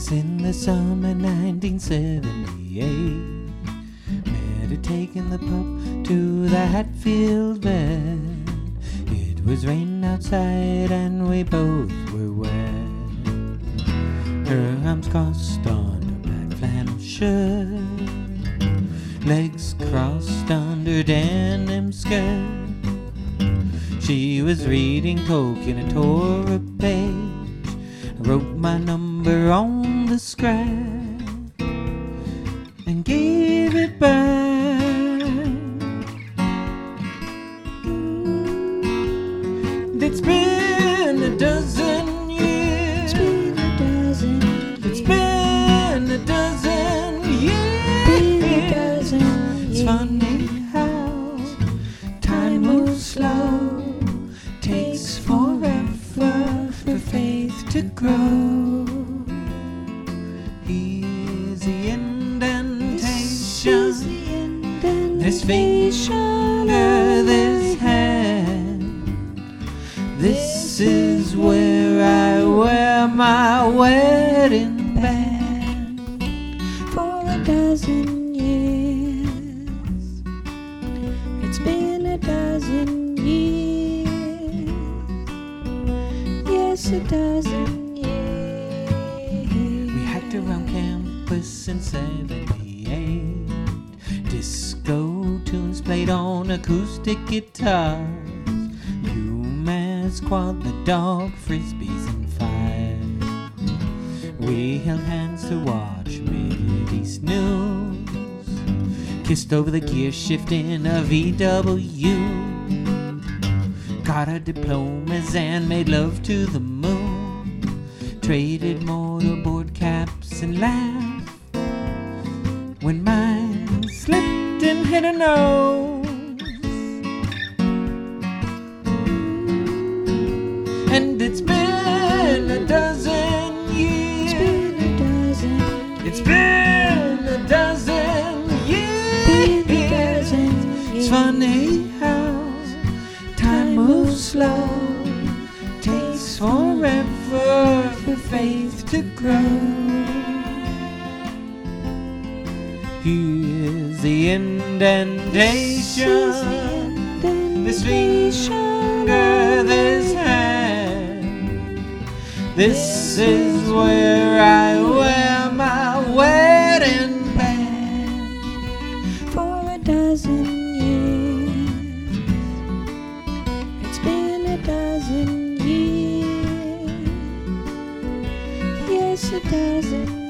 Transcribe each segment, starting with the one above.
'twas in the summer 1978. Met her taking the pup to the Hatfield bed. It was raining outside and we both were wet. Her arms crossed on her black flannel shirt, legs crossed under denim skirt. She was reading Tolkien and tore a page. I wrote my number on the scrap and gave it back. It's been a dozen years. It's been a dozen years. It's funny how time moves slow. Takes forever for faith to grow. Here's the indentation. This finger, this hand. This is where I wear my wedding band. For a dozen years. It's been a dozen years. Yes, a dozen years. We hiked around campus in 78. Disco tunes played on acoustic guitars. UMass quad, the dog, frisbees and fire. We held hands to watch Mideast news. Kissed over the gear shift in a VW. Got our diplomas and made love to the moon. Traded mortarboard caps and laughed when mine slipped and hit a nose. And it's been a dozen years. It's been a dozen years. It's funny how time moves slow. Takes forever for faith to grow. Here's the indentation. This finger, this hand. This is where I wear my wedding band. For a dozen years. It's been a dozen years. Yes, a dozen years.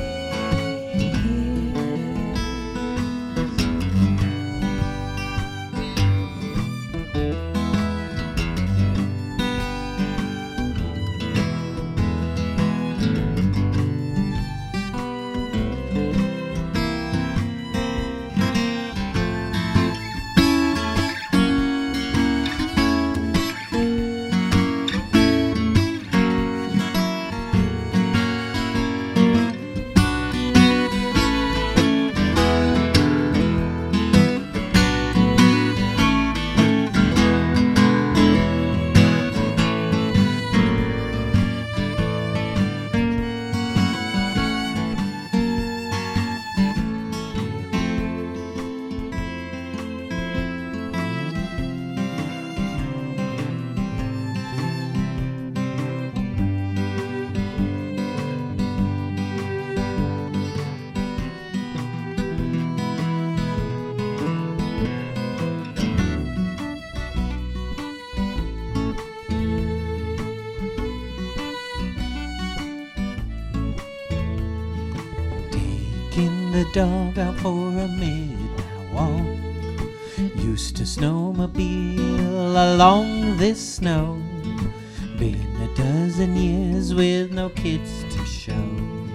The dog out for a midnight walk. Used to snowmobile along this snow. Been a dozen years with no kids to show.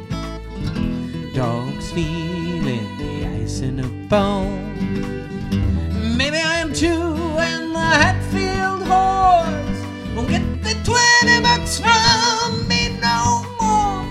Dogs feeling the ice in a bone. Maybe I am too, and the Hatfield horse won't get the $20 from me no more.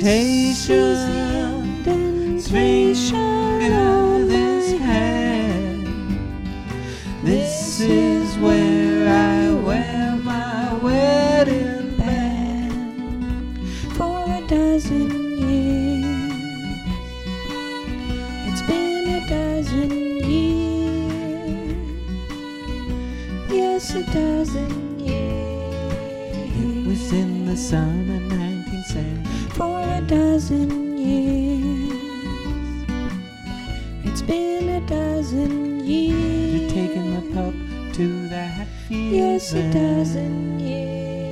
patience, finger this hand. This is where I wear my wedding band. For a dozen years, it's been a dozen years, yes, a dozen years. It was in the summer 1970. For a dozen years, it's been a dozen years. You're taking the pup to the Hatfield. Yes, a dozen years.